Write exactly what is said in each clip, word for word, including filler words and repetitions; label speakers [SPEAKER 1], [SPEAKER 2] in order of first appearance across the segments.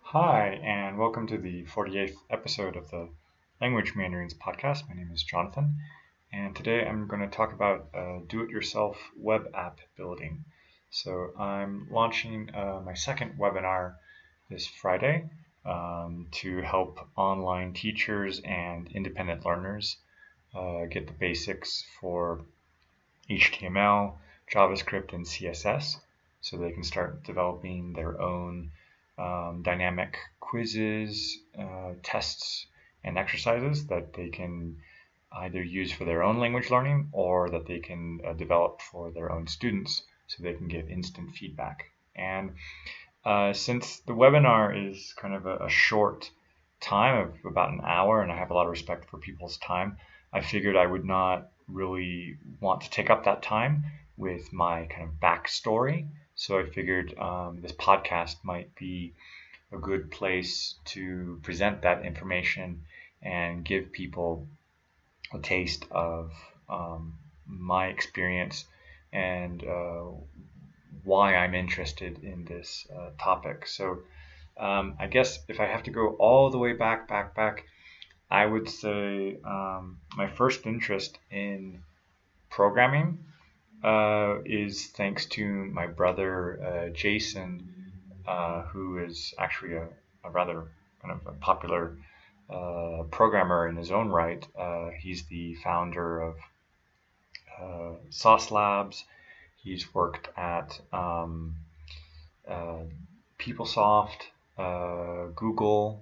[SPEAKER 1] Hi, and welcome to the forty-eighth episode of the Language Mandarins podcast. My name is Jonathan, and today I'm going to talk about uh, do it yourself web app building. So, I'm launching uh, my second webinar this Friday um, to help online teachers and independent learners uh, get the basics for H T M L, JavaScript, and C S S so they can start developing their own um, dynamic quizzes, uh, tests, and exercises that they can either use for their own language learning or that they can uh, develop for their own students so they can give instant feedback. And uh, since the webinar is kind of a, a short time of about an hour, and I have a lot of respect for people's time, I figured I would not really want to take up that time with my kind of backstory. So I figured um, this podcast might be a good place to present that information and give people a taste of um, my experience and uh, why I'm interested in this uh, topic. So um, I guess if I have to go all the way back, back, back, I would say um, my first interest in programming uh, is thanks to my brother uh, Jason, uh, who is actually a, a rather kind of a popular uh, programmer in his own right. Uh, he's the founder of uh, Sauce Labs. He's worked at um, uh, PeopleSoft, uh, Google,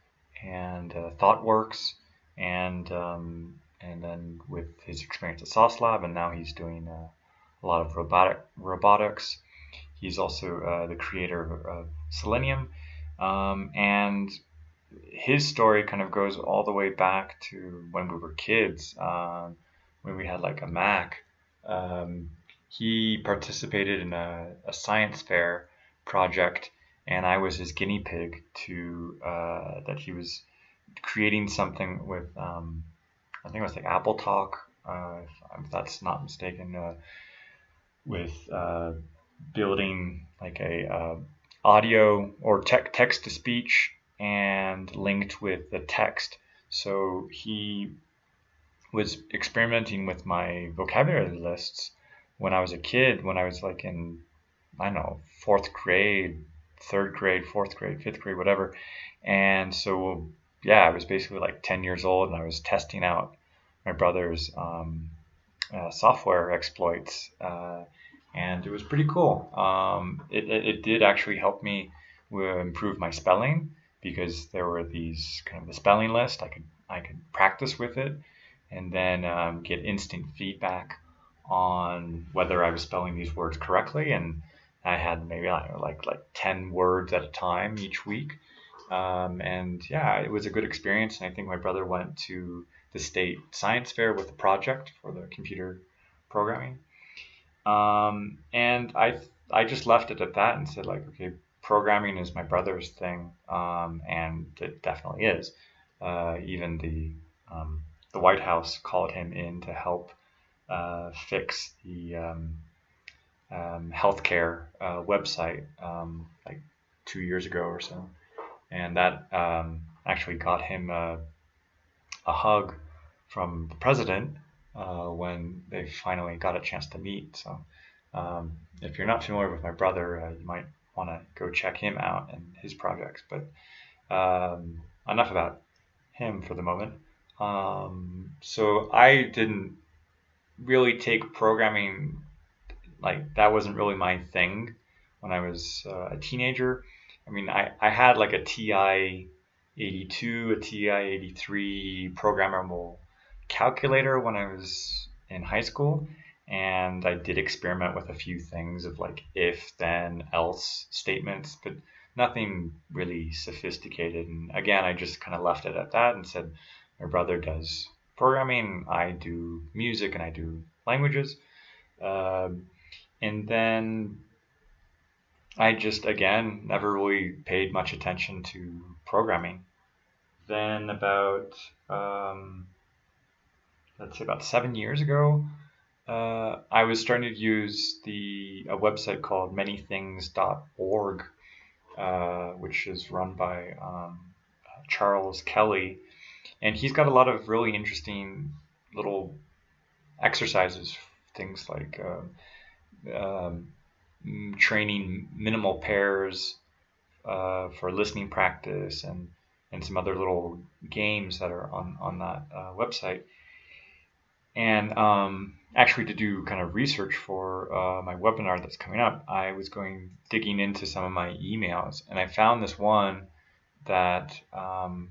[SPEAKER 1] and uh, ThoughtWorks, and um, and then with his experience at Sauce Lab, and now he's doing uh, a lot of robotic robotics. He's also uh, the creator of, of Selenium, um, and his story kind of goes all the way back to when we were kids, um, when we had like a Mac. Um, he participated in a, a science fair project, and I was his guinea pig to uh, that he was creating something with, um, I think it was like Apple Talk, uh, if, if that's not mistaken, uh, with uh, building like a uh, audio or te- text to speech and linked with the text. So he was experimenting with my vocabulary lists when I was a kid, when I was like in, I don't know, fourth grade, third grade, fourth grade, fifth grade, whatever. And so, yeah, I was basically like ten years old and I was testing out my brother's um, uh, software exploits. Uh, and it was pretty cool. Um, it, it, it did actually help me uh, improve my spelling because there were these kind of the spelling list. I could I could practice with it and then um, get instant feedback on whether I was spelling these words correctly. And I had maybe I don't know, like like ten words at a time each week. Um, and yeah, it was a good experience. And I think my brother went to the state science fair with a project for the computer programming. Um, and I I just left it at that and said like, okay, programming is my brother's thing, um, and it definitely is. Uh, even the um, the White House called him in to help uh, fix the um, um, healthcare uh, website um, like two years ago or so, and that um, actually got him a, a hug from the president uh, when they finally got a chance to meet. So, um, if you're not familiar with my brother, uh, you might want to go check him out and his projects. But um, enough about him for the moment. Um, so I didn't really take programming, like that wasn't really my thing when I was uh, a teenager. I mean, I, I had like a T I eighty-two, a T I eighty-three programmable calculator when I was in high school. And I did experiment with a few things of like if, then, else statements, but nothing really sophisticated. And again, I just kind of left it at that and said, my brother does programming, I do music, and I do languages. Um, and then I just, again, never really paid much attention to programming. Then about, um, let's say about seven years ago, uh, I was starting to use the a website called many things dot org, uh, which is run by um, Charles Kelly, and he's got a lot of really interesting little exercises, things like uh, um, training minimal pairs uh, for listening practice, and and some other little games that are on on that uh, website. And um, actually, to do kind of research for uh, my webinar that's coming up, I was going digging into some of my emails, and I found this one that um,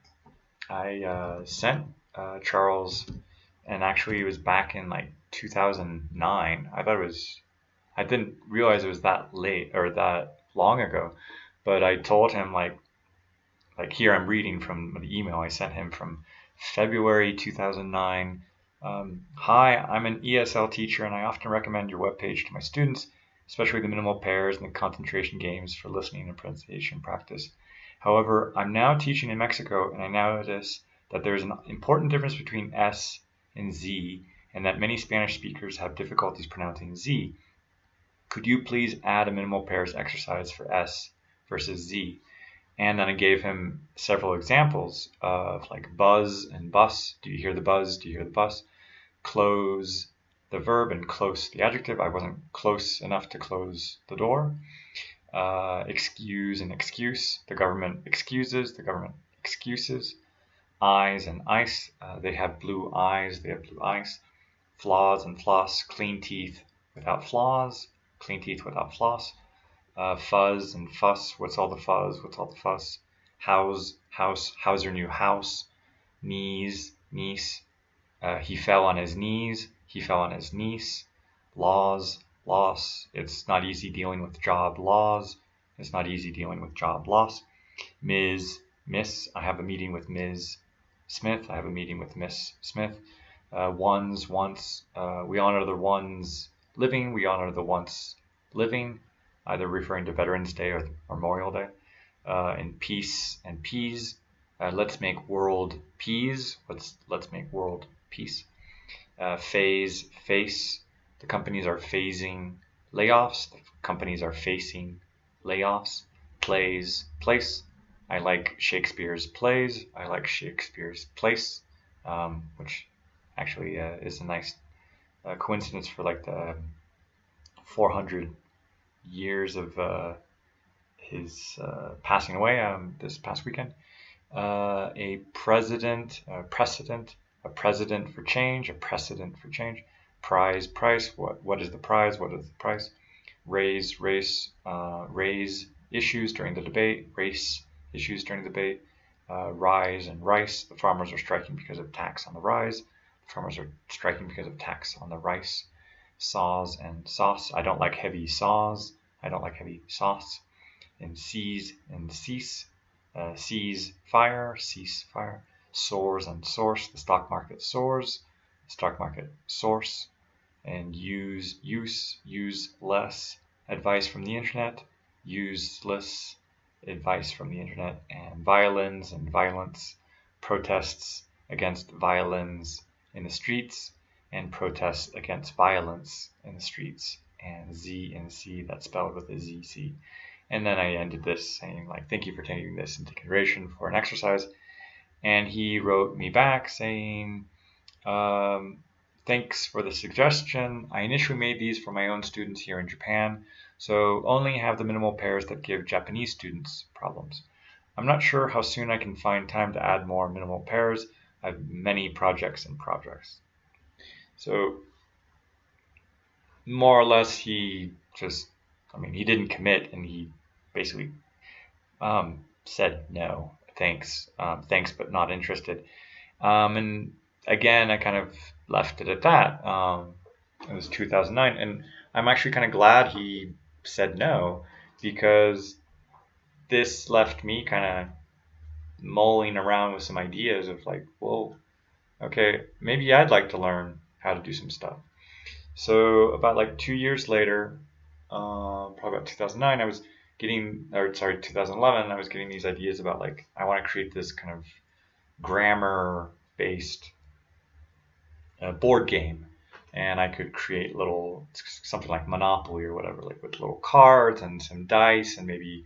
[SPEAKER 1] I uh, sent uh, Charles, and actually it was back in like two thousand nine. I thought it was, I didn't realize it was that late or that long ago, but I told him like, like here I'm reading from the email I sent him from February two thousand nine. Um, Hi, I'm an E S L teacher and I often recommend your webpage to my students, especially the minimal pairs and the concentration games for listening and pronunciation practice. However, I'm now teaching in Mexico and I notice that there is an important difference between S and Z, and that many Spanish speakers have difficulties pronouncing Z. Could you please add a minimal pairs exercise for S versus Z? And then I gave him several examples of like buzz and bus. Do you hear the buzz? Do you hear the bus? Close the verb and close the adjective. I wasn't close enough to close the door. Uh, excuse and excuse. The government excuses. The government excuses. Eyes and ice. Uh, they have blue eyes. They have blue eyes. Flaws and floss. Clean teeth without flaws. Clean teeth without floss. Uh, fuzz and fuss. What's all the fuzz? What's all the fuss? House, house. How's your new house? Knees, niece. Uh, he fell on his knees. He fell on his niece. Laws, loss. It's not easy dealing with job loss. It's not easy dealing with job loss. Miz, Miss. I have a meeting with Miz Smith. I have a meeting with Miss Smith. Uh, ones, once. Uh, we honor the ones living. We honor the once living, either referring to Veterans Day or Memorial Day. Uh, and peace and peas. Uh, let's make world peas. Let's let's make world peace. Uh, phase, face. The companies are phasing layoffs. The companies are facing layoffs. Plays, place. I like Shakespeare's plays. I like Shakespeare's place, um, which actually uh, is a nice uh, coincidence for like the four hundred years of uh, his uh, passing away um, this past weekend. Uh, a president, a precedent, a president for change, a precedent for change. Prize, price. What what is the prize? What is the price? Raise, race, uh, raise issues during the debate. Race issues during the debate. Uh, rise and rice. The farmers are striking because of tax on the rise. The farmers are striking because of tax on the rice. Saws and sauce. I don't like heavy saws. I don't like heavy sauce. And seize and cease. Uh, seize fire, cease fire. Soars and source. The stock market soars. Stock market source. And use, use, use less. Advice from the internet. Useless advice from the internet. And violence and violence. Protests against violence in the streets. And protests against violence in the streets. And Z and C, that's spelled with a Z C. And then I ended this saying, like, thank you for taking this into consideration for an exercise. And he wrote me back saying, um, thanks for the suggestion. I initially made these for my own students here in Japan, so only have the minimal pairs that give Japanese students problems. I'm not sure how soon I can find time to add more minimal pairs. I have many projects and projects. So more or less he just, I mean, he didn't commit, and he basically um, said no, thanks, um, thanks, but not interested. Um, and again, I kind of left it at that. Um, it was two thousand nine, and I'm actually kind of glad he said no, because this left me kind of mulling around with some ideas of like, well, okay, maybe I'd like to learn how to do some stuff. So about like two years later, uh, probably about two thousand nine, I was getting, or sorry, two thousand eleven, I was getting these ideas about like, I want to create this kind of grammar-based uh, board game, and I could create little, something like Monopoly or whatever, like with little cards and some dice and maybe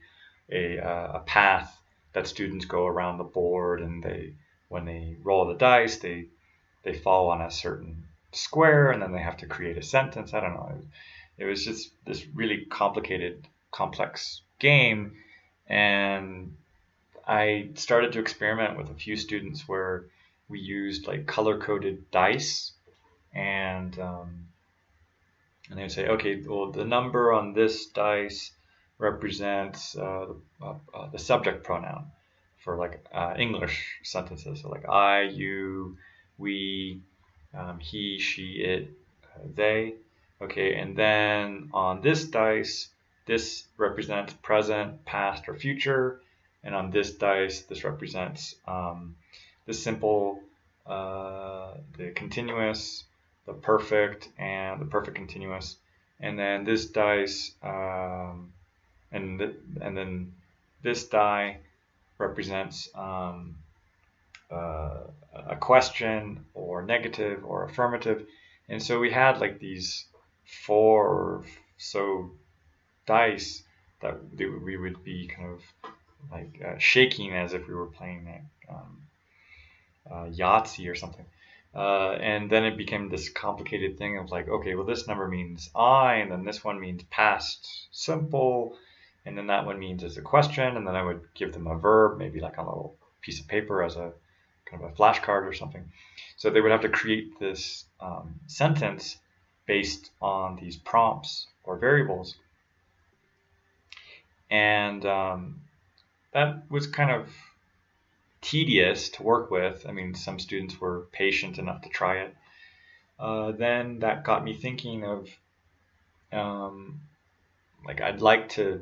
[SPEAKER 1] a, uh, a path that students go around the board, and they when they roll the dice, they they fall on a certain square, and then they have to create a sentence. I don't know. It was just this really complicated, complex game, and I started to experiment with a few students where we used like color-coded dice, and um, and they would say, okay, well, the number on this dice represents uh, the, uh, uh, the subject pronoun for like uh, English sentences, so like I, you, we, um, he, she, it, uh, they. Okay, and then on this dice, this represents present, past, or future, and on this dice, this represents um, the simple, uh, the continuous, the perfect, and the perfect continuous. And then this dice, um, and th- and then this die represents um, uh, a question or negative or affirmative. And so we had like these four or so dice that we would be kind of like uh, shaking as if we were playing like, um, uh, Yahtzee or something. Uh, and then it became this complicated thing of like, okay, well, this number means I, and then this one means past simple, and then that one means as a question, and then I would give them a verb, maybe like on a little piece of paper as a kind of a flashcard or something. So they would have to create this um, sentence based on these prompts or variables. And um, that was kind of tedious to work with. I mean, some students were patient enough to try it. Uh, then that got me thinking of, um, like, I'd like to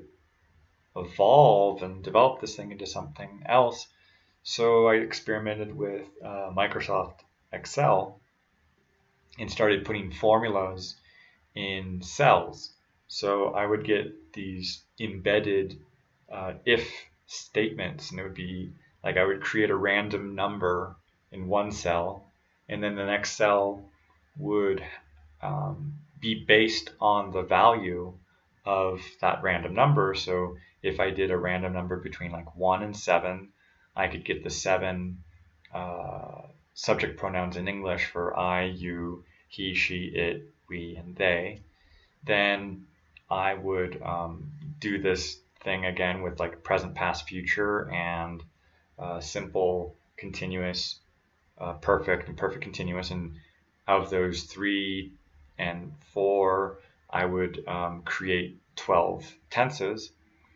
[SPEAKER 1] evolve and develop this thing into something else. So I experimented with uh, Microsoft Excel and started putting formulas in cells. So I would get these embedded uh, if statements, and it would be like I would create a random number in one cell, and then the next cell would um, be based on the value of that random number. So if I did a random number between like one and seven, I could get the seven uh, subject pronouns in English for I, you, he, she, it, we, and they. Then I would um, do this thing again with like present, past, future, and uh, simple, continuous, uh, perfect, and perfect continuous. And out of those three and four, I would um, create twelve tenses,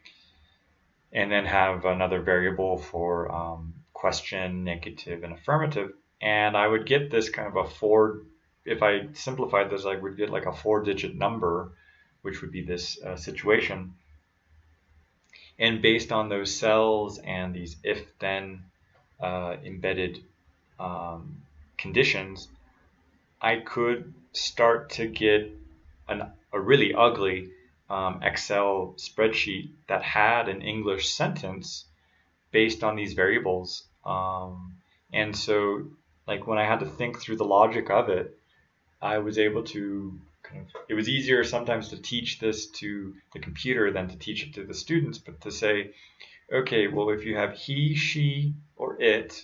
[SPEAKER 1] and then have another variable for um, question, negative, and affirmative. And I would get this kind of a four, if I simplified this, I would get like a four digit number, which would be this uh, situation. And based on those cells and these if then uh, embedded um, conditions, I could start to get an, a really ugly um, Excel spreadsheet that had an English sentence based on these variables. Um, and so, like, when I had to think through the logic of it, I was able to kind of, it was easier sometimes to teach this to the computer than to teach it to the students, but to say, okay, well, if you have he, she, or it,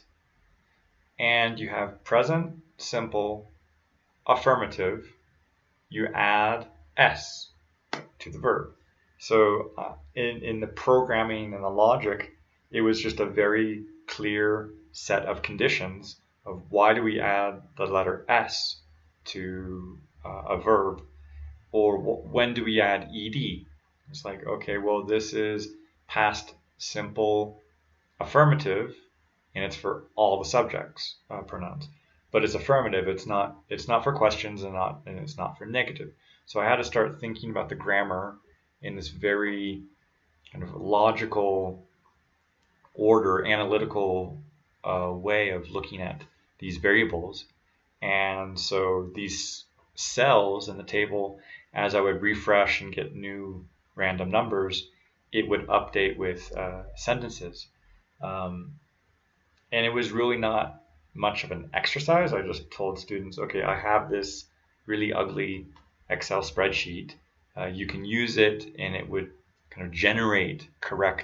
[SPEAKER 1] and you have present, simple, affirmative, you add S to the verb. So uh, in, in the programming and the logic, it was just a very clear set of conditions of why do we add the letter S to uh, a verb, or w- when do we add ed. It's like, okay, well, this is past simple affirmative, and it's for all the subjects uh, pronouns, but it's affirmative. It's not. It's not for questions, and not. And it's not for negative. So I had to start thinking about the grammar in this very kind of logical, order, analytical uh, way of looking at these variables. And so these cells in the table, as I would refresh and get new random numbers, it would update with uh, sentences. Um, and it was really not much of an exercise. I just told students, okay, I have this really ugly Excel spreadsheet. Uh, you can use it, and it would kind of generate correct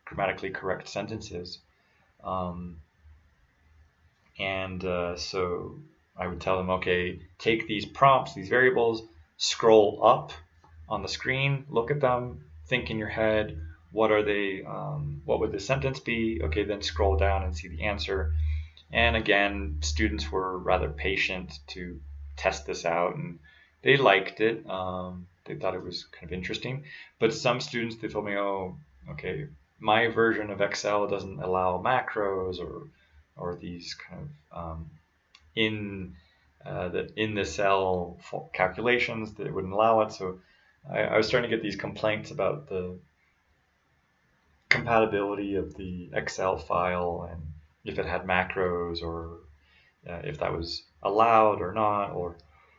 [SPEAKER 1] grammatically correct sentences. Um, and uh, so I would tell them, okay, take these prompts, these variables, scroll up on the screen, look at them, think in your head, what are they, um, what would the sentence be? Okay, then scroll down and see the answer. And again, students were rather patient to test this out, and they liked it. Um, they thought it was kind of interesting. But some students, they told me, oh, okay, my version of Excel doesn't allow macros or or these kind of um, in uh, the in the cell calculations that wouldn't allow it. So I, I was starting to get these complaints about the compatibility of the Excel file and if it had macros or uh, if that was allowed or not. Or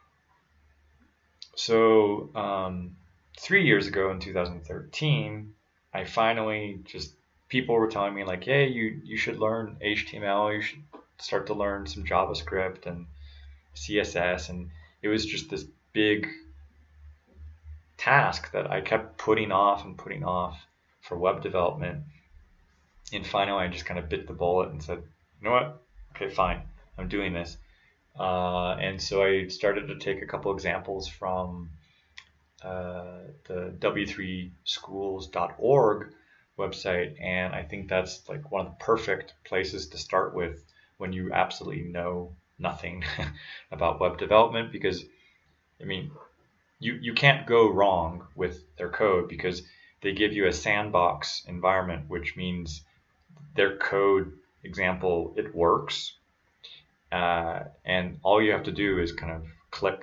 [SPEAKER 1] so um, three years ago in two thousand thirteen, I finally just people were telling me like, hey, you you should learn H T M L, you should start to learn some JavaScript and C S S, and it was just this big task that I kept putting off and putting off for web development. And finally, I just kind of bit the bullet and said, you know what? Okay, fine, I'm doing this. Uh, and so I started to take a couple examples from uh, the w three schools dot org website, and I think that's like one of the perfect places to start with when you absolutely know nothing about web development, because I mean you you can't go wrong with their code because they give you a sandbox environment, which means their code example, it works, uh, and all you have to do is kind of click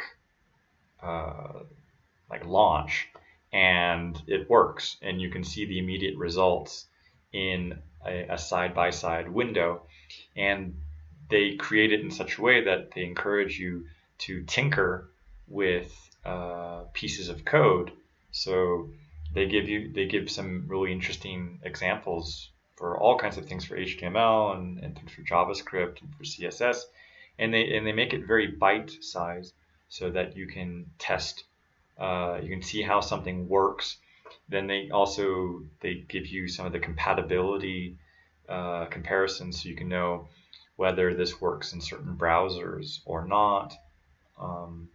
[SPEAKER 1] uh, like launch, and it works, and you can see the immediate results in a, a side-by-side window. And they create it in such a way that they encourage you to tinker with uh, pieces of code. So they give you they give some really interesting examples for all kinds of things for H T M L and, and things for JavaScript and for C S S, and they and they make it very bite-sized so that you can test. Uh, you can see how something works. Then they also they give you some of the compatibility uh, comparisons, so you can know whether this works in certain browsers or not. Um,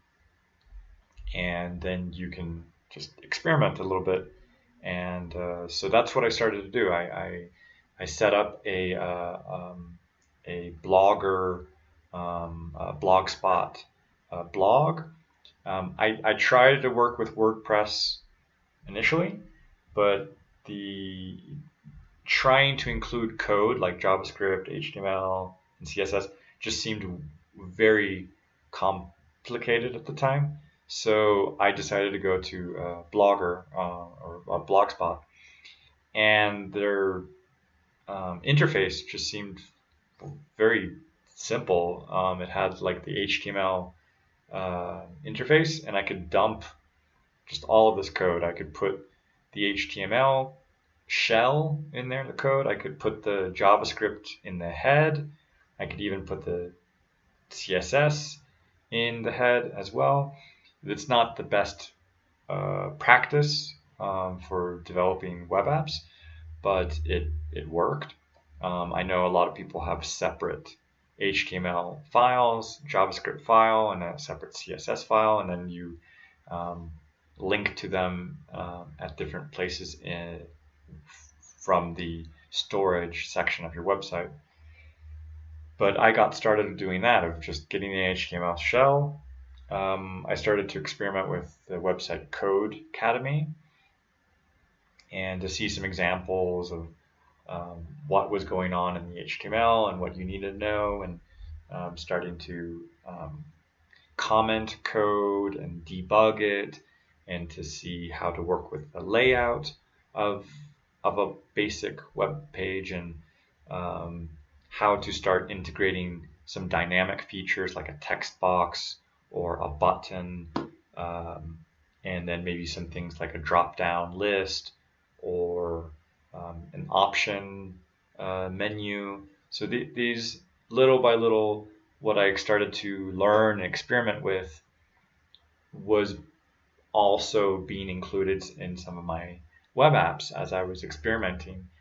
[SPEAKER 1] and then you can just experiment a little bit. And uh, so that's what I started to do. I I, I set up a uh, um, a Blogger um, a Blogspot uh, blog. Um, I, I tried to work with WordPress initially, but the trying to include code like JavaScript, H T M L, and C S S just seemed very complicated at the time. So I decided to go to uh, Blogger uh, or uh, Blogspot, and their um, interface just seemed very simple. Um, it had like the H T M L uh, interface, and I could dump just all of this code. I could put the H T M L shell in there in the code. I could put the JavaScript in the head. I could even put the C S S in the head as well. It's not the best uh, practice um, for developing web apps, but it, it worked. Um, I know a lot of people have separate H T M L files, JavaScript file, and a separate C S S file, and then you um, link to them uh, at different places in, from the storage section of your website. But I got started doing that, of just getting the H T M L shell. Um, I started to experiment with the website Codecademy and to see some examples of um, what was going on in the H T M L and what you needed to know, and um, starting to um, comment code and debug it, and to see how to work with the layout of of a basic web page, and um, how to start integrating some dynamic features like a text box or a button, um, and then maybe some things like a drop-down list or um, an option uh, menu. So th- these little by little, what I started to learn and experiment with was also being included in some of my web apps as I was experimenting.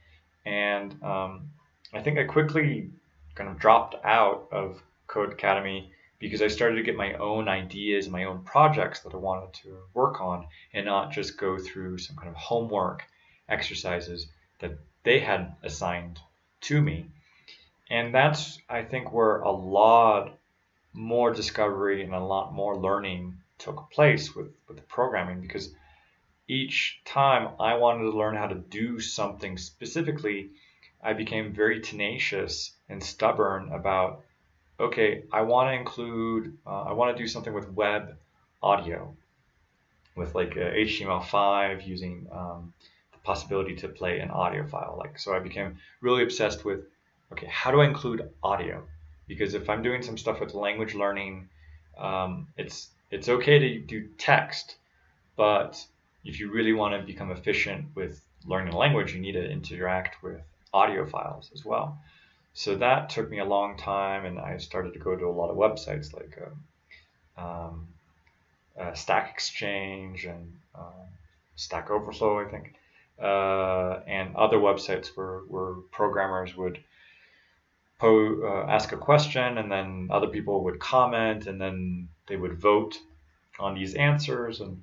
[SPEAKER 1] And um, I think I quickly kind of dropped out of Codecademy because I started to get my own ideas, my own projects that I wanted to work on, and not just go through some kind of homework exercises that they had assigned to me. And that's, I think, where a lot more discovery and a lot more learning took place with, with the programming, because each time I wanted to learn how to do something specifically, I became very tenacious and stubborn about, okay, I want to include, uh, I want to do something with web audio, with like uh, H T M L five, using um, the possibility to play an audio file. Like, so I became really obsessed with, okay, how do I include audio? Because if I'm doing some stuff with language learning, um, it's it's okay to do text, but if you really want to become efficient with learning a language, you need to interact with audio files as well. So that took me a long time, and I started to go to a lot of websites like um, um, uh, Stack Exchange and um, Stack Overflow, I think, uh, and other websites where, where programmers would po- uh, ask a question, and then other people would comment, and then they would vote on these answers. And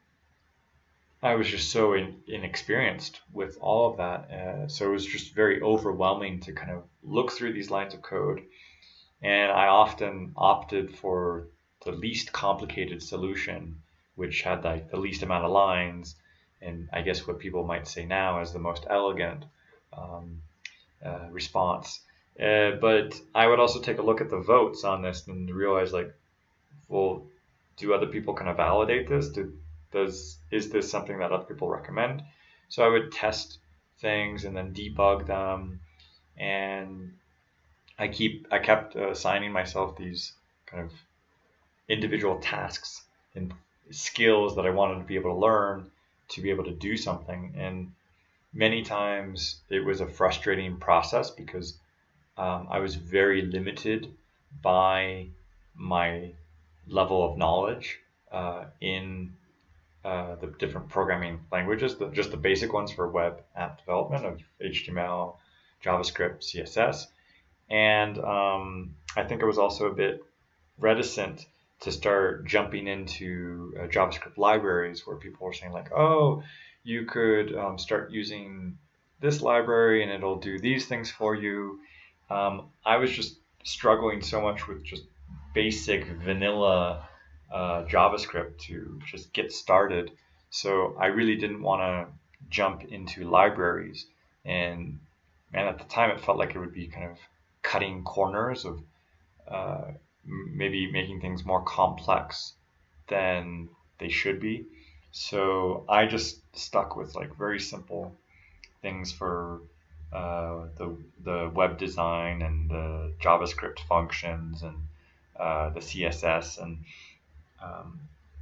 [SPEAKER 1] I was just so in, inexperienced with all of that. Uh, so it was just very overwhelming to kind of look through these lines of code. And I often opted for the least complicated solution, which had like the least amount of lines, and I guess what people might say now is the most elegant um, uh, response. Uh, but I would also take a look at the votes on this and realize, like, well, do other people kind of validate this? Do, does is this something that other people recommend? So I would test things and then debug them, and I keep I kept uh, assigning myself these kind of individual tasks and skills that I wanted to be able to learn to be able to do something. And many times it was a frustrating process because um, I was very limited by my level of knowledge uh, in uh, the different programming languages, the, just the basic ones for web app development of H T M L, JavaScript, C S S. And um, I think I was also a bit reticent to start jumping into uh, JavaScript libraries where people were saying, like, oh, you could um, start using this library and it'll do these things for you. Um, I was just struggling so much with just basic vanilla uh, JavaScript to just get started. So I really didn't want to jump into libraries. And and at the time, it felt like it would be kind of cutting corners of uh, maybe making things more complex than they should be. So I just stuck with like very simple things for uh, the the web design and the JavaScript functions and uh, the C S S, and um,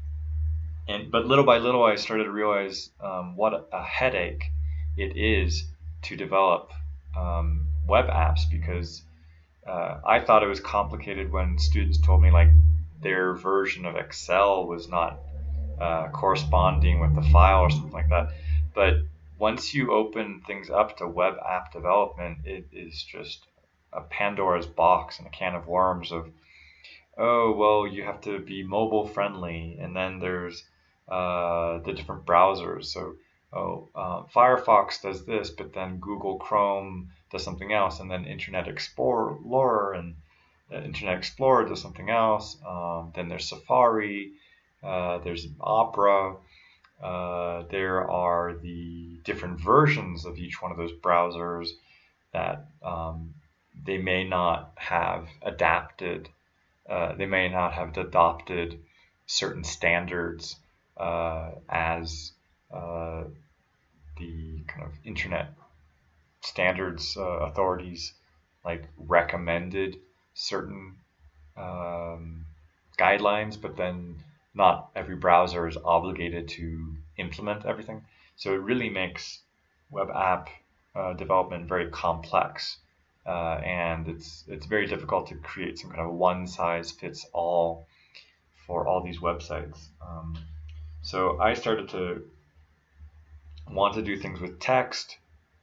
[SPEAKER 1] and but little by little I started to realize um, what a headache it is to develop um, web apps, because uh, I thought it was complicated when students told me like their version of Excel was not uh, corresponding with the file or something like that. But once you open things up to web app development, it is just a Pandora's box and a can of worms of, oh, well, you have to be mobile friendly, and then there's uh, the different browsers. So, oh, uh, Firefox does this, but then Google Chrome does something else, and then Internet Explorer and uh, Internet Explorer does something else. Um, then there's Safari, uh, there's Opera. Uh, there are the different versions of each one of those browsers that um, they may not have adapted uh, they may not have adopted certain standards uh, as uh, the kind of internet standards uh, authorities like recommended certain um, guidelines, but then not every browser is obligated to implement everything. So it really makes web app uh, development very complex, uh, and it's it's very difficult to create some kind of one size fits all for all these websites. Um, so I started to want to do things with text,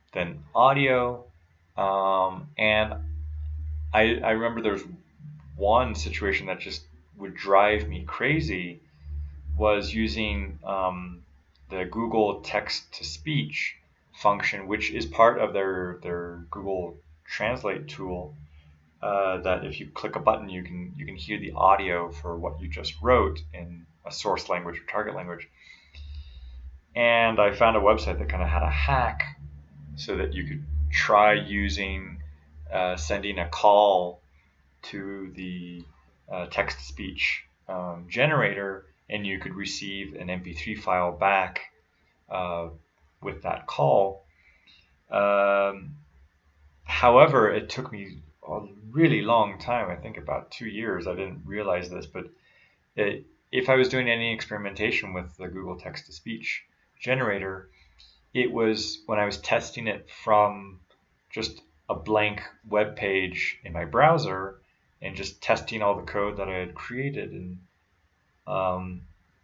[SPEAKER 1] then audio, um, and I, I remember there was one situation that just would drive me crazy was using um, the Google text to speech function, which is part of their their Google Translate tool. Uh, that if you click a button, you can you can hear the audio for what you just wrote in a source language or target language. And I found a website that kind of had a hack so that you could try using uh, sending a call to the uh, text to speech um, generator, and you could receive an M P three file back uh, with that call. Um, however, it took me a really long time, I think about two years. I didn't realize this, but it, if I was doing any experimentation with the Google text to speech generator, it was when I was testing it from just a blank web page in my browser and just testing all the code that I had created, and um,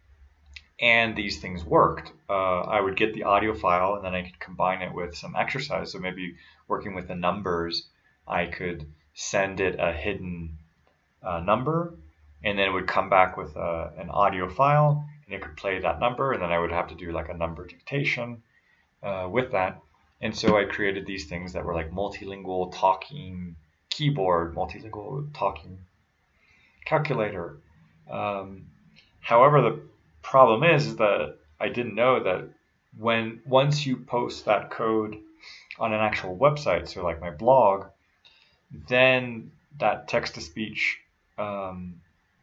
[SPEAKER 1] and these things worked. Uh, I would get the audio file and then I could combine it with some exercise. So maybe working with the numbers, I could send it a hidden uh, number, and then it would come back with a, an audio file, and it could play that number, and then I would have to do like a number dictation uh, with that. And so I created these things that were like multilingual talking keyboard, multilingual talking calculator. Um, however, the problem is, is that I didn't know that when once you post that code on an actual website, so like my blog, then that text to speech um,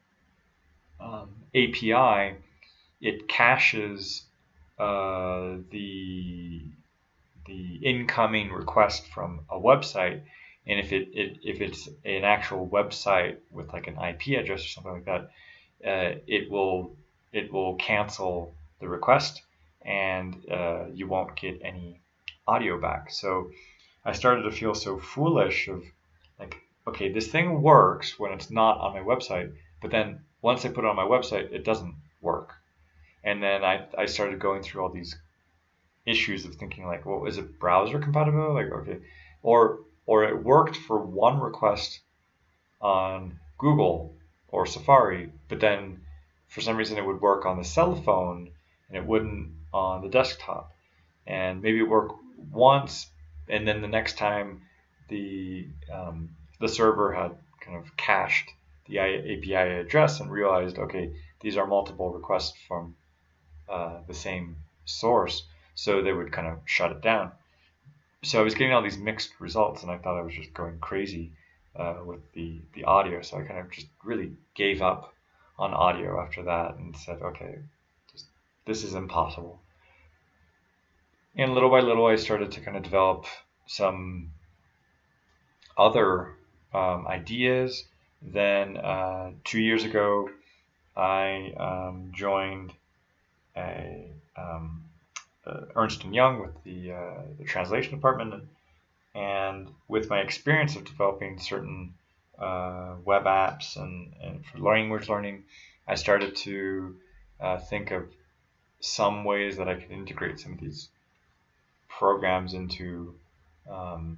[SPEAKER 1] um, A P I, it caches uh, the the incoming request from a website, and if it, it if it's an actual website with like an I P address or something like that, uh, it will it will cancel the request, and uh, you won't get any audio back. So I started to feel so foolish of like, okay, this thing works when it's not on my website, but then once I put it on my website, it doesn't work. And then I, I started going through all these issues of thinking like, well, is it browser compatible? Like, okay, or or it worked for one request on Google or Safari, but then for some reason it would work on the cell phone and it wouldn't on the desktop. And maybe it worked once, and then the next time the um, the server had kind of cached the A P I address and realized, okay, these are multiple requests from uh, the same source, so they would kind of shut it down. So I was getting all these mixed results, and I thought I was just going crazy uh, with the, the audio. So I kind of just really gave up on audio after that and said, okay, just, this is impossible. And little by little, I started to kind of develop some other um, ideas. Then uh, two years ago, I um, joined a um, uh, Ernst and Young with the, uh, the translation department, and, and with my experience of developing certain uh, web apps and, and for language learning, I started to uh, think of some ways that I could integrate some of these programs into um,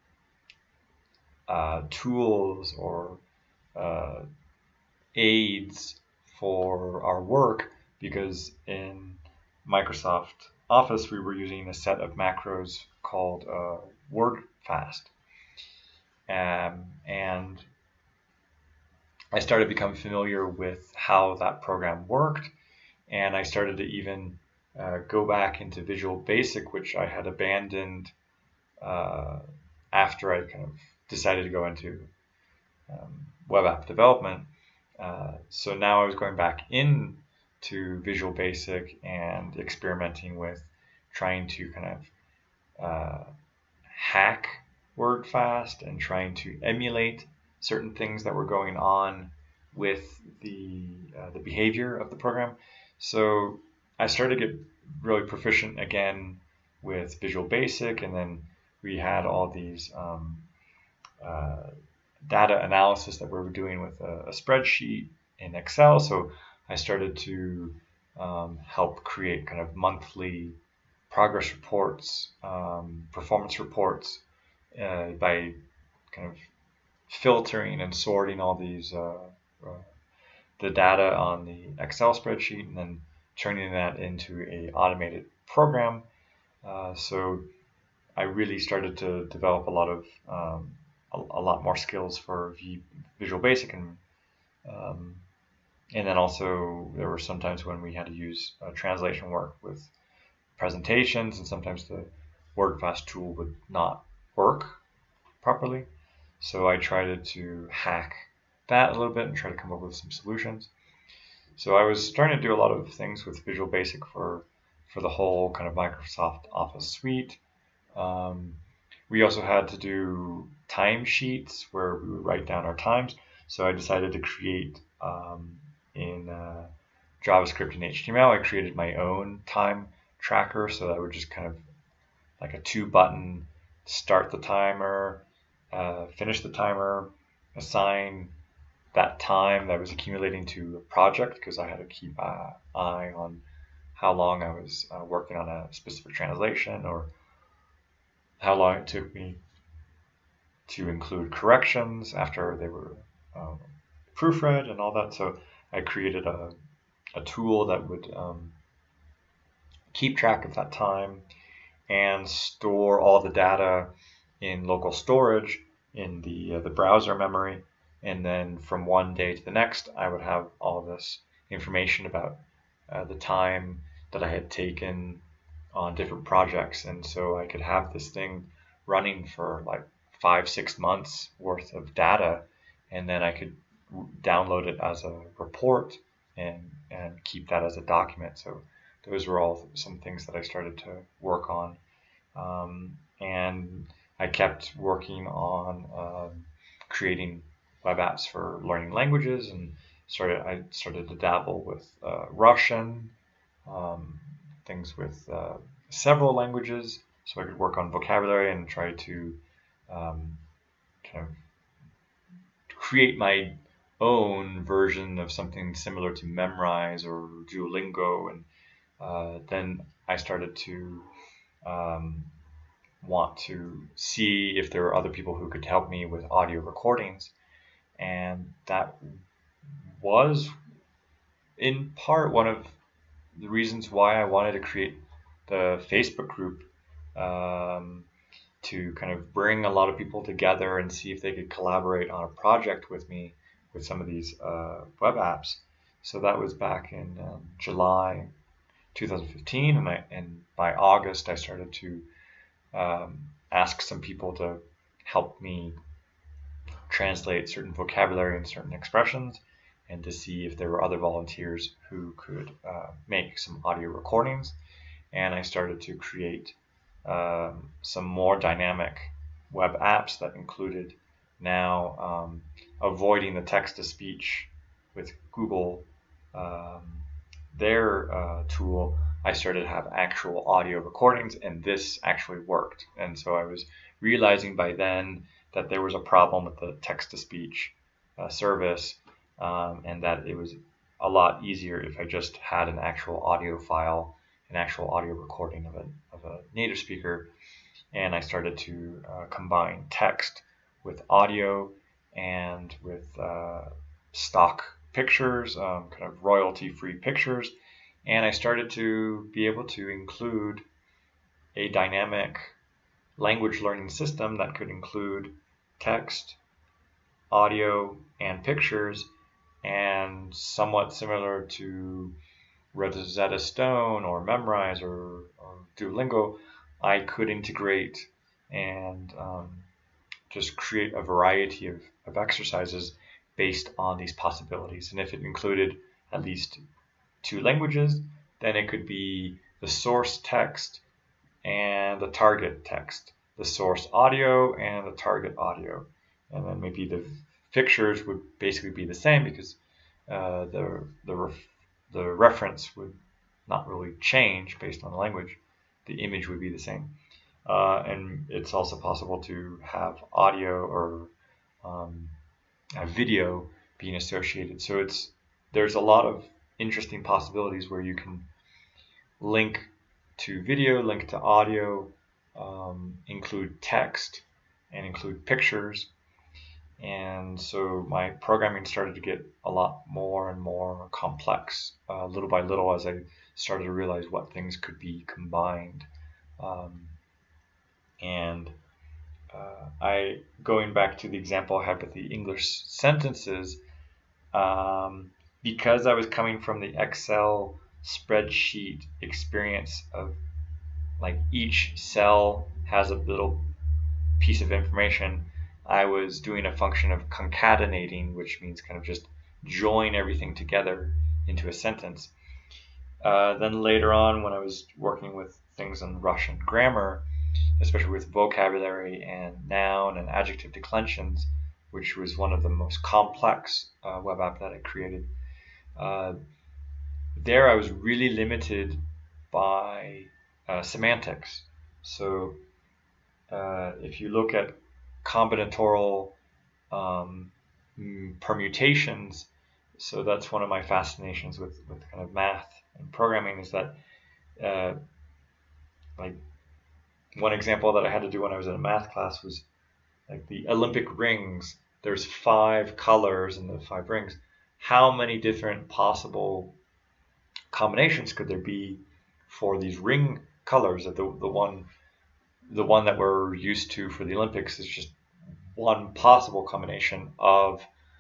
[SPEAKER 1] uh, tools or uh, aids for our work, because in Microsoft Office we were using a set of macros called uh, WordFast, um, and I started to become familiar with how that program worked, and I started to even uh, go back into Visual Basic, which I had abandoned uh, after I kind of decided to go into um, web app development. Uh, so now I was going back in to Visual Basic and experimenting with trying to kind of uh, hack WordFast and trying to emulate certain things that were going on with the uh, the behavior of the program. So I started to get really proficient again with Visual Basic, and then we had all these um, uh, data analysis that we were doing with a, a spreadsheet in Excel. So I started to um, help create kind of monthly progress reports, um, performance reports uh, by kind of filtering and sorting all these uh, uh, the data on the Excel spreadsheet and then turning that into a automated program. Uh, so I really started to develop a lot of um, a, a lot more skills for v, Visual Basic, and um, and then also there were some times when we had to use uh, translation work with presentations, and sometimes the WordFast tool would not work properly. So I tried to hack that a little bit and try to come up with some solutions. So I was starting to do a lot of things with Visual Basic for for the whole kind of Microsoft Office suite. Um, we also had to do timesheets where we would write down our times. So I decided to create um, in uh, JavaScript and H T M L. I created my own time tracker, so that would just kind of like a two button start the timer, uh, finish the timer, assign that time that was accumulating to a project, because I had to keep an eye on how long I was uh, working on a specific translation, or how long it took me to include corrections after they were um, proofread and all that. So I created a, a tool that would um, keep track of that time and store all the data in local storage in the uh, the browser memory, and then from one day to the next I would have all this information about uh, the time that I had taken on different projects, and so I could have this thing running for like five six months worth of data, and then I could download it as a report and and keep that as a document. So those were all some things that I started to work on. Um, and I kept working on um, creating web apps for learning languages, and started I started to dabble with uh, Russian, um, things with uh, several languages, so I could work on vocabulary and try to um, kind of create my own version of something similar to Memrise or Duolingo. And uh, then I started to um, want to see if there were other people who could help me with audio recordings, and that was in part one of the reasons why I wanted to create the Facebook group, um, to kind of bring a lot of people together and see if they could collaborate on a project with me with some of these uh, web apps. So that was back in um, July two thousand fifteen, and, I, and by August I started to um, ask some people to help me translate certain vocabulary and certain expressions, and to see if there were other volunteers who could uh, make some audio recordings. And I started to create um, some more dynamic web apps that included now um, avoiding the text-to-speech with Google, um, their uh, tool. I started to have actual audio recordings, and this actually worked. And so I was realizing by then that there was a problem with the text-to-speech uh, service, um, and that it was a lot easier if I just had an actual audio file, an actual audio recording of a, of a native speaker. And I started to uh, combine text with audio and with uh, stock pictures, um, kind of royalty-free pictures. And I started to be able to include a dynamic language learning system that could include text, audio, and pictures, and somewhat similar to Rosetta Stone or Memrise or, or Duolingo, I could integrate and um, just create a variety of, of exercises based on these possibilities. And if it included at least two languages, then it could be the source text and the target text, the source audio and the target audio. And then maybe the pictures would basically be the same, because uh, the the ref- the reference would not really change based on the language. The image would be the same. Uh, and it's also possible to have audio or um, a video being associated. So it's there's a lot of interesting possibilities where you can link to video, link to audio, um, include text, and include pictures. And so my programming started to get a lot more and more complex, uh, little by little, as I started to realize what things could be combined. Um, and uh, I, going back to the example I had with the English sentences, um, because I was coming from the Excel spreadsheet experience of like each cell has a little piece of information, I was doing a function of concatenating, which means kind of just join everything together into a sentence. Uh, then later on, when I was working with things in Russian grammar, especially with vocabulary and noun and adjective declensions, which was one of the most complex uh, web app that I created, uh, there I was really limited by uh, semantics. So uh, if you look at combinatorial um, permutations, so that's one of my fascinations with, with kind of math and programming, is that uh, like one example that I had to do when I was in a math class was like the Olympic rings. There's five colors in the five rings. How many different possible combinations could there be for these ring colors? That the the one the one that we're used to for the Olympics is just one possible combination of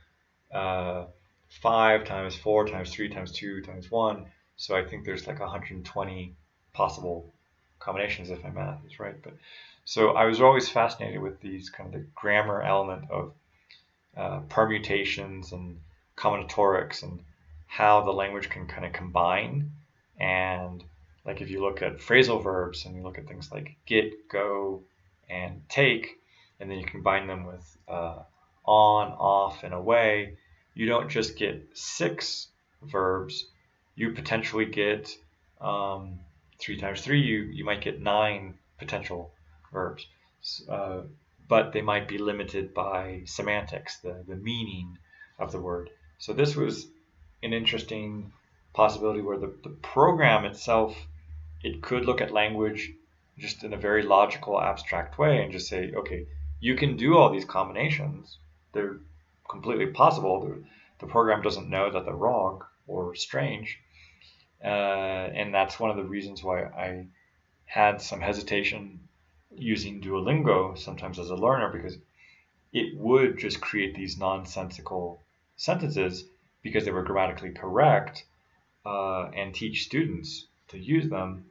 [SPEAKER 1] uh, five times four times three times two times one. So I think there's like one hundred twenty possible combinations if my math is right. But so I was always fascinated with these kind of the grammar element of uh, permutations and combinatorics and how the language can kind of combine. And like if you look at phrasal verbs and you look at things like get, go, and take, and then you combine them with uh, on, off, and away, you don't just get six verbs, you potentially get um, three times three, you, you might get nine potential verbs. Uh, but they might be limited by semantics, the, the meaning of the word. So this was an interesting possibility where the, the program itself, it could look at language just in a very logical, abstract way and just say, okay, you can do all these combinations. They're completely possible. The, the program doesn't know that they're wrong or strange. Uh, and that's one of the reasons why I had some hesitation using Duolingo sometimes as a learner, because it would just create these nonsensical sentences because they were grammatically correct uh, and teach students to use them.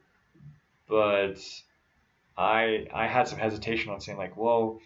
[SPEAKER 1] But I I had some hesitation on saying like, well,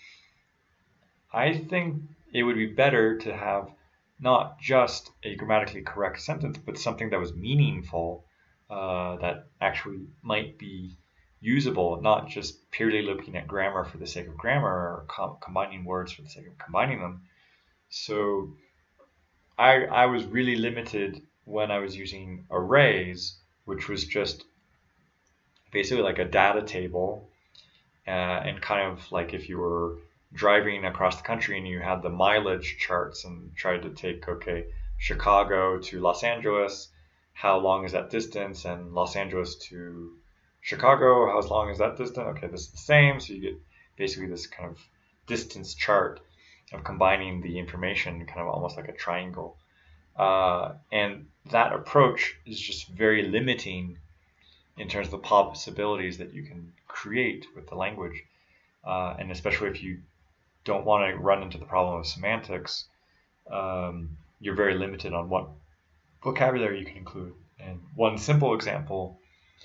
[SPEAKER 1] I think it would be better to have not just a grammatically correct sentence, but something that was meaningful, uh, that actually might be usable, not just purely looking at grammar for the sake of grammar or com- combining words for the sake of combining them. So I I was really limited when I was using arrays, which was just basically like a data table, uh, and kind of like if you were driving across the country and you had the mileage charts and tried to take, okay, Chicago to Los Angeles, how long is that distance, and Los Angeles to Chicago, how long is that distance? Okay, this is the same. So you get basically this kind of distance chart of combining the information, kind of almost like a triangle. Uh, and that approach is just very limiting in terms of the possibilities that you can create with the language. Uh, and especially if you don't want to run into the problem of semantics, um, you're very limited on what vocabulary you can include. And one simple example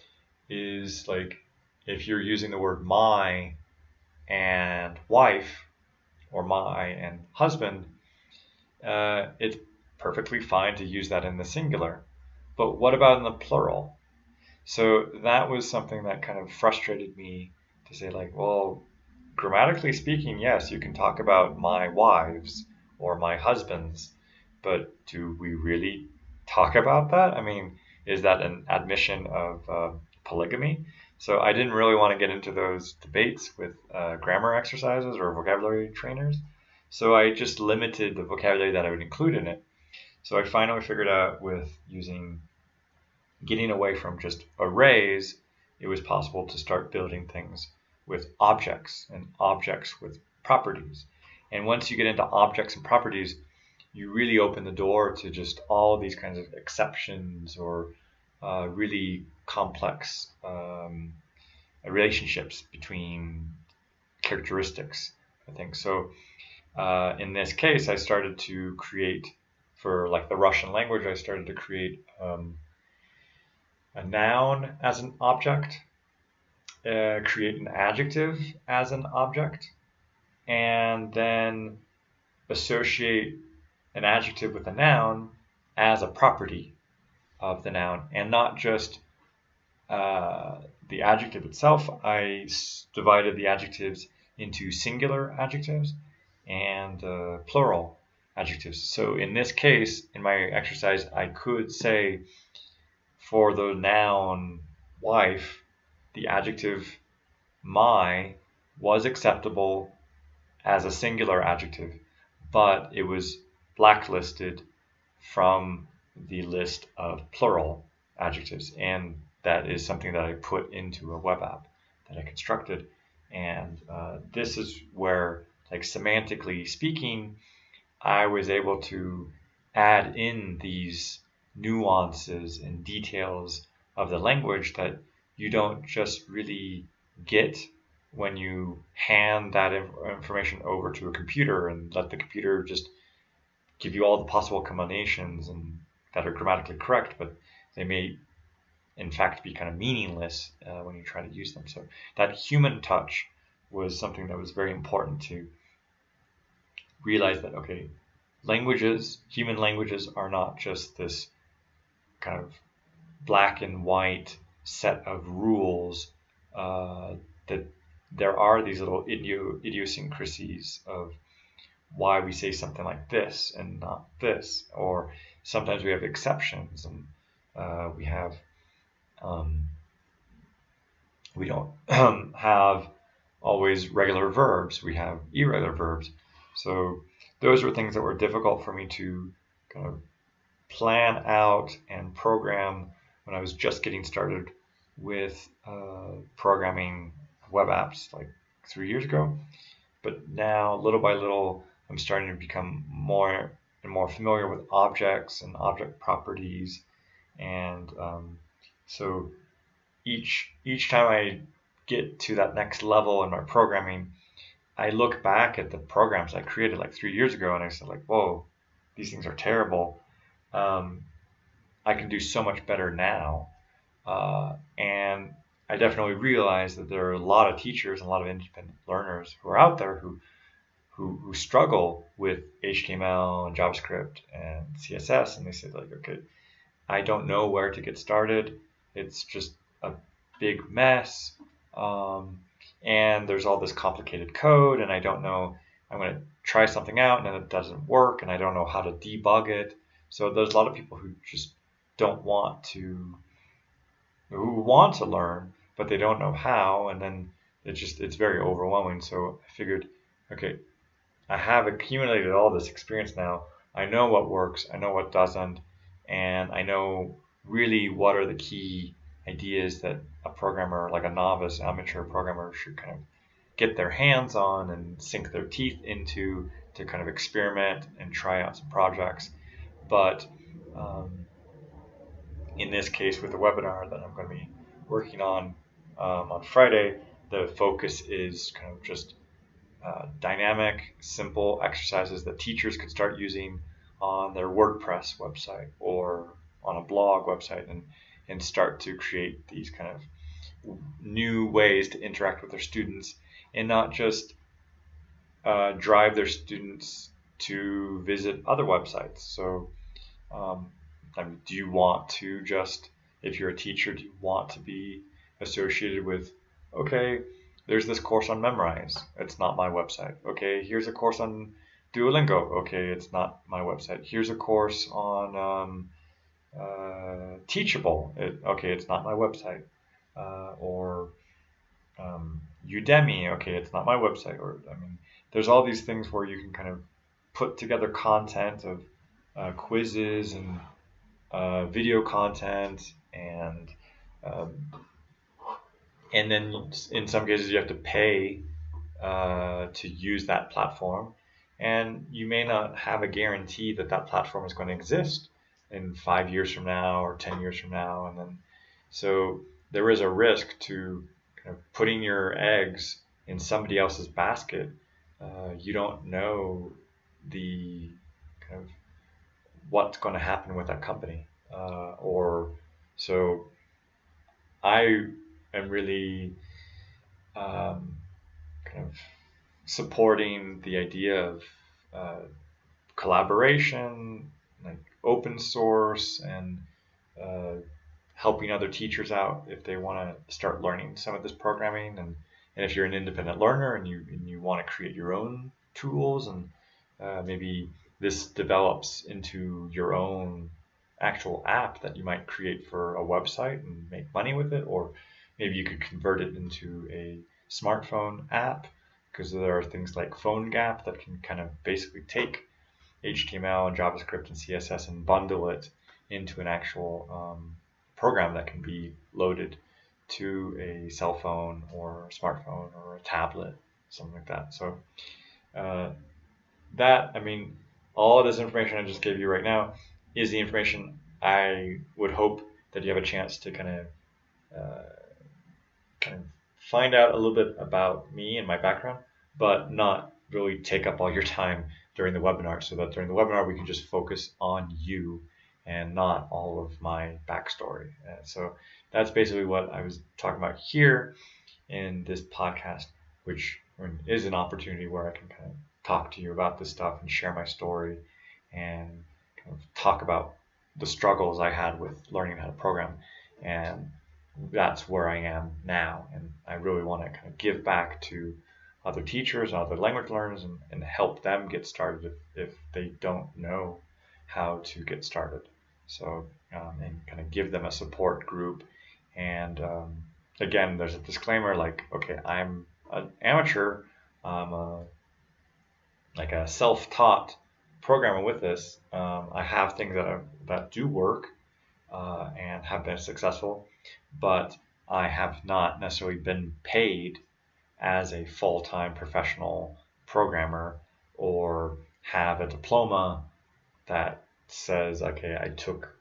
[SPEAKER 1] is like if you're using the word my and wife or my and husband, uh, it's perfectly fine to use that in the singular. But what about in the plural? So that was something that kind of frustrated me, to say like, well, grammatically speaking, yes, you can talk about my wives or my husbands, but do we really talk about that? I mean, is that an admission of uh, polygamy? So I didn't really want to get into those debates with uh, grammar exercises or vocabulary trainers. So I just limited the vocabulary that I would include in it. So I finally figured out with using, getting away from just arrays it was possible to start building things with objects and objects with properties. And once you get into objects and properties, you really open the door to just all these kinds of exceptions or uh, really complex um, relationships between characteristics, I think. So uh, in this case, I started to create, for like the Russian language, I started to create um, a noun as an object, uh, create an adjective as an object, and then associate an adjective with a noun as a property of the noun, and not just uh, the adjective itself. I divided the adjectives into singular adjectives and uh, plural adjectives. So in this case, in my exercise, I could say for the noun wife, the adjective my was acceptable as a singular adjective, but it was blacklisted from the list of plural adjectives. And that is something that I put into a web app that I constructed. And uh, this is where, like, semantically speaking, I was able to add in these nuances and details of the language that you don't just really get when you hand that information over to a computer and let the computer just give you all the possible combinations and that are grammatically correct, but they may in fact be kind of meaningless uh, when you try to use them. So that human touch was something that was very important to realize that, okay, languages, human languages are not just this kind of black and white set of rules, uh, that there are these little idio- idiosyncrasies of why we say something like this and not this, or sometimes we have exceptions, and uh, we have um, we don't have always regular verbs, we have irregular verbs. So those were things that were difficult for me to kind of plan out and program when I was just getting started with uh, programming web apps like three years ago. But now, little by little, I'm starting to become more and more familiar with objects and object properties. And um, so each each time I get to that next level in my programming, I look back at the programs I created like three years ago, and I said, like, whoa, these things are terrible. Um, I can do so much better now. Uh, and I definitely realize that there are a lot of teachers and a lot of independent learners who are out there who who, who struggle with H T M L and JavaScript and C S S, and they say, like, okay, I don't know where to get started. It's just a big mess, um, and there's all this complicated code, and I don't know. I'm going to try something out, and it doesn't work, and I don't know how to debug it. So there's a lot of people who just don't want to, who want to learn, but they don't know how, and then it just it's very overwhelming. So I figured, okay, I have accumulated all this experience now. I know what works, I know what doesn't, and I know really what are the key ideas that a programmer, like a novice amateur programmer, should kind of get their hands on and sink their teeth into to kind of experiment and try out some projects. But um, in this case, with the webinar that I'm going to be working on um, on Friday, the focus is kind of just uh, dynamic, simple exercises that teachers could start using on their WordPress website or on a blog website, and, and start to create these kind of new ways to interact with their students, and not just uh, drive their students to visit other websites. So um, I mean, do you want to just, if you're a teacher, do you want to be associated with, okay, there's this course on Memrise, it's not my website. Okay, here's a course on Duolingo. Okay, it's not my website. Here's a course on um, uh, Teachable. It, okay, it's not my website. Uh, or um, Udemy. Okay, it's not my website. Or I mean, there's all these things where you can kind of put together content of uh, quizzes and Uh, video content and um, and then in some cases you have to pay uh, to use that platform, and you may not have a guarantee that that platform is going to exist in five years from now or ten years from now, and then so there is a risk to kind of putting your eggs in somebody else's basket. Uh, you don't know the kind of what's going to happen with that company, uh, or so I am really um, kind of supporting the idea of uh, collaboration, like open source, and uh, helping other teachers out if they want to start learning some of this programming. And, and if you're an independent learner and you and you want to create your own tools, and uh, maybe this develops into your own actual app that you might create for a website and make money with it, or maybe you could convert it into a smartphone app, because there are things like PhoneGap that can kind of basically take H T M L and JavaScript and C S S and bundle it into an actual um, program that can be loaded to a cell phone or a smartphone or a tablet, something like that. So uh, that, I mean, all of this information I just gave you right now is the information I would hope that you have a chance to kind of uh, kind of find out a little bit about me and my background, but not really take up all your time during the webinar, so that during the webinar we can just focus on you and not all of my backstory. Uh, so that's basically what I was talking about here in this podcast, which is an opportunity where I can kind of talk to you about this stuff and share my story and kind of talk about the struggles I had with learning how to program. And that's where I am now. And I really want to kind of give back to other teachers and other language learners and, and help them get started if, if they don't know how to get started. So, um, and kind of give them a support group. And um, again, there's a disclaimer like, okay, I'm an amateur, I'm a, like a self-taught programmer with this. Um, I have things that, are, that do work uh, and have been successful, but I have not necessarily been paid as a full-time professional programmer or have a diploma that says, okay, I took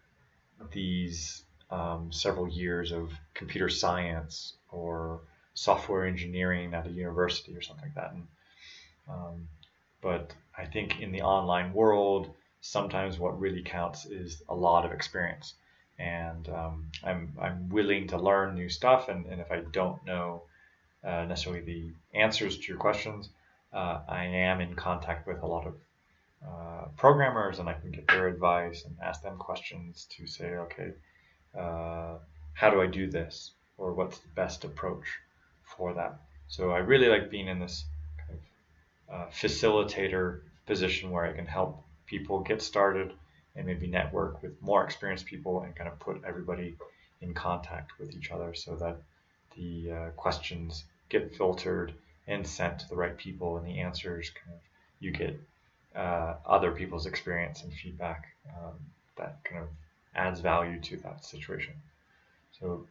[SPEAKER 1] these um, several years of computer science or software engineering at a university or something like that. And, um, but I think in the online world, sometimes what really counts is a lot of experience. And um, I'm I'm willing to learn new stuff, and, and if I don't know uh, necessarily the answers to your questions, uh, I am in contact with a lot of uh, programmers, and I can get their advice and ask them questions to say, okay, uh, how do I do this, or what's the best approach for that? So I really like being in this kind of uh, facilitator position where I can help people get started and maybe network with more experienced people and kind of put everybody in contact with each other so that the uh, questions get filtered and sent to the right people, and the answers kind of you get uh, other people's experience and feedback um, that kind of adds value to that situation. So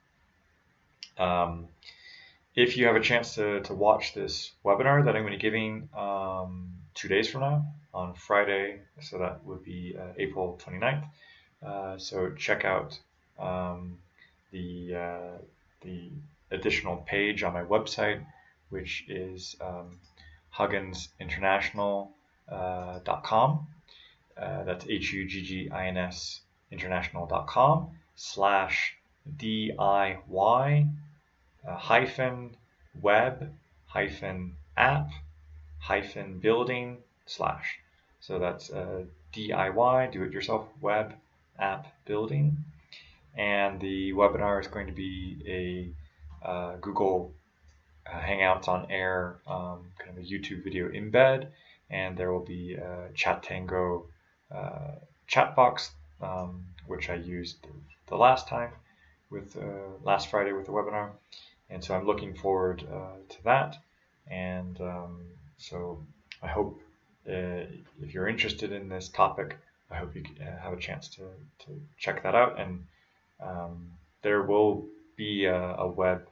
[SPEAKER 1] um, if you have a chance to, to watch this webinar that I'm going to be giving um, two days from now on Friday, so that would be uh, April twenty-ninth. Uh, so check out um, the uh, the additional page on my website, which is um, huggins international dot com. Uh, that's H U G G I N S international dot com slash D I Y uh, hyphen web hyphen app hyphen building slash. So that's uh, D I Y, do it yourself, web app building. And the webinar is going to be a uh, Google uh, Hangouts on Air um, kind of a YouTube video embed, and there will be a Chatango uh, chat box, um, which I used the last time with uh, last Friday with the webinar. And so I'm looking forward uh, to that. And um, so I hope uh, if you're interested in this topic, I hope you uh, have a chance to, to check that out. And um, there will be a, a web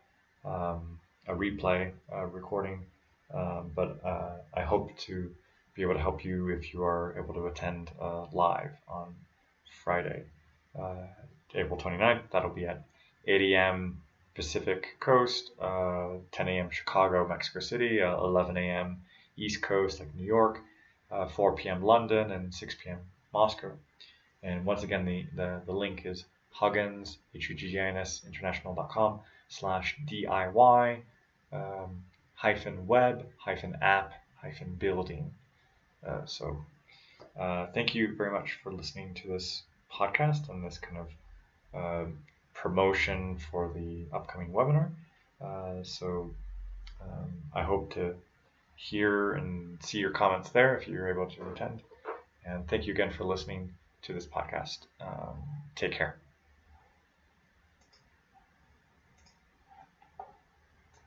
[SPEAKER 1] um, a replay uh, recording, um, but uh, I hope to be able to help you if you are able to attend uh, live on Friday, uh, April twenty-ninth. That'll be at eight a.m. Pacific Coast, uh, ten a.m. Chicago, Mexico City, uh, eleven a.m. East Coast, like New York, uh, four p.m. London, and six p.m. Moscow. And once again, the, the, the link is Huggins, H U G G I N S, international.com slash DIY um, hyphen web hyphen app hyphen building. Uh, so uh, thank you very much for listening to this podcast and this kind of uh, promotion for the upcoming webinar. Uh, so um, I hope to hear and see your comments there if you're able to attend. And thank you again for listening to this podcast. Um, take care.